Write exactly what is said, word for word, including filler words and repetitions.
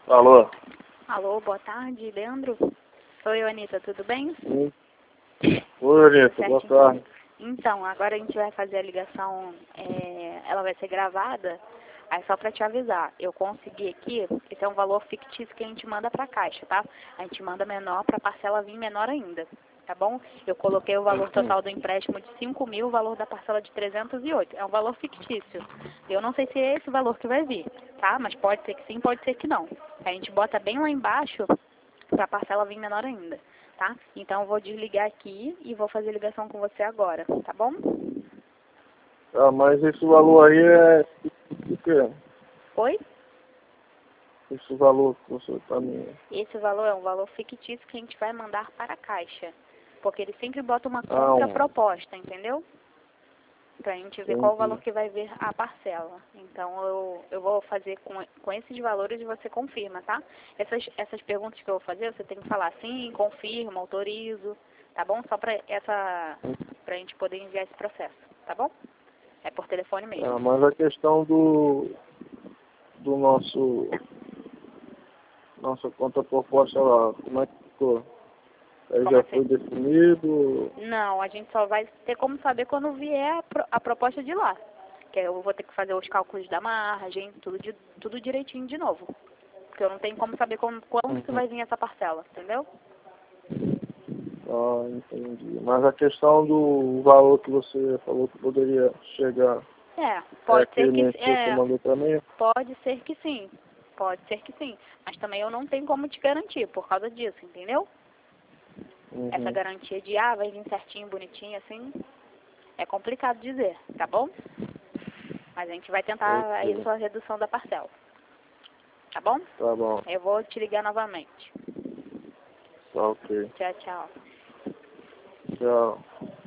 Alô? Alô, boa tarde, Leandro? Sou eu, Anitta, tudo bem? Sim. Oi, Anitta, boa tarde. Então, agora a gente vai fazer a ligação, é, ela vai ser gravada, aí só para te avisar, eu consegui aqui, esse é um valor fictício que a gente manda para a Caixa, tá? A gente manda menor para a parcela vir menor ainda, tá bom? Eu coloquei o valor total do empréstimo de cinco mil, o valor da parcela de trezentos e oito, é um valor fictício. Eu não sei se é esse o valor que vai vir, tá? Mas pode ser que sim, pode ser que não. A gente bota bem lá embaixo para a parcela vir menor ainda. Tá? Então eu vou desligar aqui e vou fazer ligação com você agora, tá bom? Ah, mas esse valor aí é o quê? Oi? Esse valor que você tá me... Esse valor é um valor fictício que a gente vai mandar para a Caixa. Porque ele sempre bota uma Ah, um... contraproposta, entendeu? Pra gente ver qual o valor Entendi. que vai vir a parcela. Então eu, eu vou fazer com, com esses valores e você confirma, tá? Essas, essas perguntas que eu vou fazer, você tem que falar sim, confirma, autorizo, tá bom? Só pra, essa, pra gente poder enviar esse processo, tá bom? É por telefone mesmo. Ah, mas a questão do... do nosso... nossa conta proposta lá, como é que ficou? Aí Como já assim? foi definido? Não, a gente só vai ter como saber quando vier a, pro, a proposta de lá. Que eu vou ter que fazer os cálculos da margem, tudo, de, tudo direitinho de novo. Porque eu não tenho como saber como, quanto que Uhum. vai vir essa parcela, entendeu? Ah, entendi. Mas a questão do valor que você falou que poderia chegar, É, é pode ser aquele que mesmo que você é, mandou pra mim? pode ser que sim. Pode ser que sim. Mas também eu não tenho como te garantir por causa disso, entendeu? Essa Uhum. garantia de ah, vai vir certinho, bonitinho, assim, é complicado dizer, tá bom? Mas a gente vai tentar aí Ok. sua redução da parcela. Tá bom? Tá bom. Eu vou te ligar novamente. Tá ok. Tchau, tchau. Tchau.